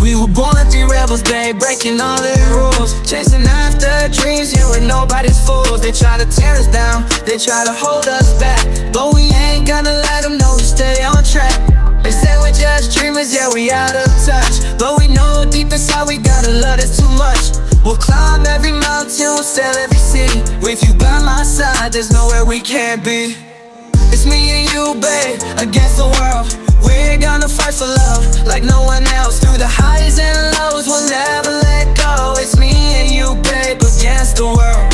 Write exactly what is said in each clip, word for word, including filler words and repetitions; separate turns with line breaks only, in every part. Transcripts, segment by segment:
We were born to be rebels, babe, breaking all their rules, chasing after dreams, yeah, we're nobody's fools. They try to tear us down, they try to hold us back, but we ain't gonna let them know we stay on track. They say we're just dreamers, yeah, we out of touch, but we know deep inside we gotta love this too much. We'll climb every mountain, we'll sail every sea. With you by my side, there's nowhere we can't be. It's me and you, babe, against the world. We're gonna fight for love like no one else. Through the highs and lows, we'll never let go. It's me and you, babe, against the world.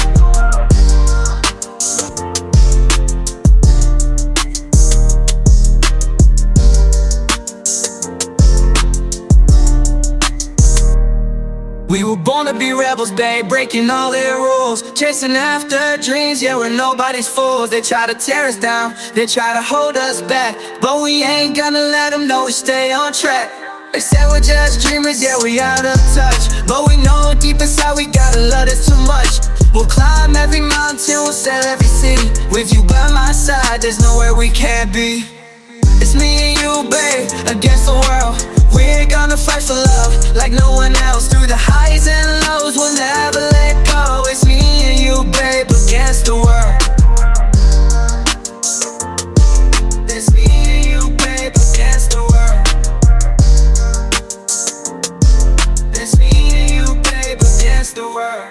We were born to be rebels, babe, breaking all their rules, chasing after dreams, yeah, we're nobody's fools. They try to tear us down, they try to hold us back, but we ain't gonna let them know we stay on track. They said we're just dreamers, yeah, we out of touch, but we know deep inside we gotta love this too much. We'll climb every mountain, we'll sail every sea. With you by my side, there's nowhere we can't be. It's me and you, babe, against the world. We're gonna fight for love like no one else. Through the highs and lows, we'll never let go. It's me and you, babe, against the world. It's me and you, babe, against the world. It's me and you, babe, against the world.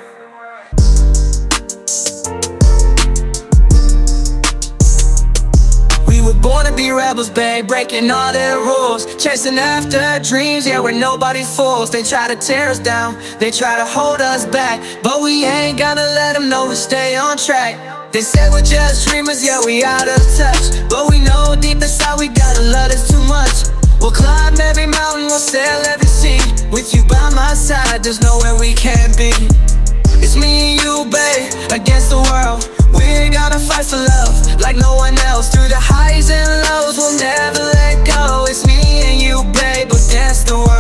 We're born to be rebels, babe, breaking all their rules, chasing after dreams, yeah, we're nobody's fools. They try to tear us down, they try to hold us back, but we ain't gonna let them know we stay on track. They said we're just dreamers, yeah, we out of touch, but we know deep inside we gotta love this too much. We'll climb every mountain, we'll sail every sea. With you by my side, there's nowhere we can't be. It's me and you, babe, against the world. We're gonna fight for love like no one else. Through the highs and lows, we'll never let go. It's me and you, babe, against the world.